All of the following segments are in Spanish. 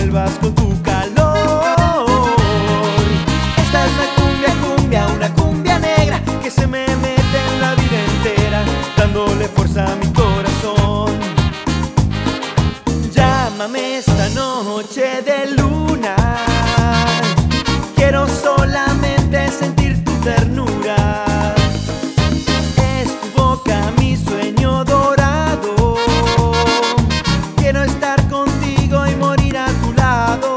vuelvas con tu calor. Esta es la cumbia, cumbia, una cumbia negra que se me mete en la vida entera, dándole fuerza a mi corazón. Llámame esta noche de luna, quiero solamente sentir tu ternura. Es tu boca mi sueño dorado, quiero estar contigo y morir a tu lado.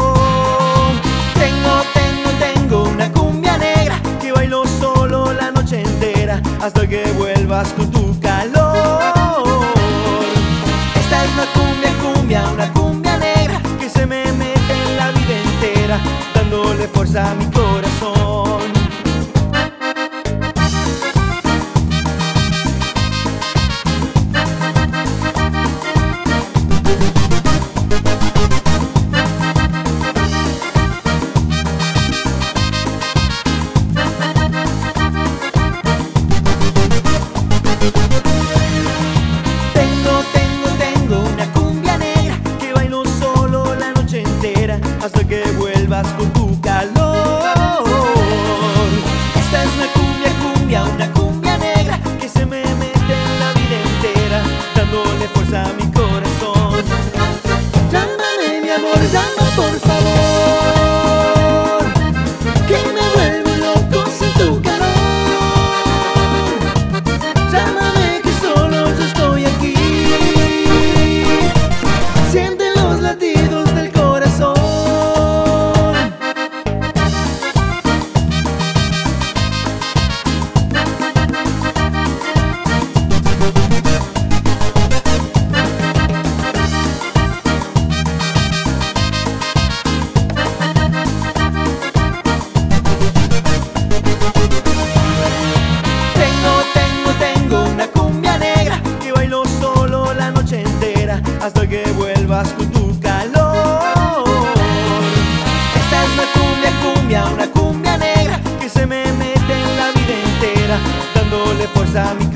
Tengo una cumbia negra que bailo solo la noche entera hasta que vuelvas con tu calor. Esta es una cumbia, cumbia, una cumbia negra que se me mete en la vida entera, dándole fuerza a mi corazón. Tengo una cumbia negra que bailo solo la noche entera hasta que vuelvas con tu calor. Esta es una cumbia, cumbia, una cumbia negra que se me mete en la vida entera, dándole fuerza a mi corazón. Llámame mi amor, llama por favor, que me vuelvo loco sin tu calor. Llámame que solo yo estoy aquí, siente los latidos del corazón. Tengo una cumbia negra que bailo solo la noche entera hasta que vuelvas con tu calor. Esta es una cumbia, cumbia, una cumbia negra que se me mete en la vida entera, dándole fuerza a mi